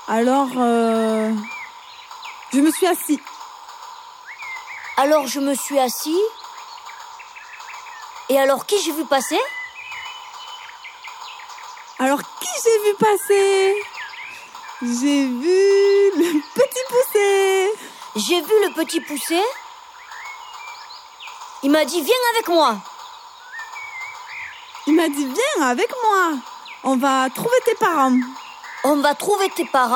Alors, je me suis assis. Alors je me suis assis. Et alors qui j'ai vu passer? Alors, qui j'ai vu passer? J'ai vu le petit poussé. J'ai vu le petit poussé. Il m'a dit, viens avec moi. Il m'a dit, viens avec moi. On va trouver tes parents. On va trouver tes parents.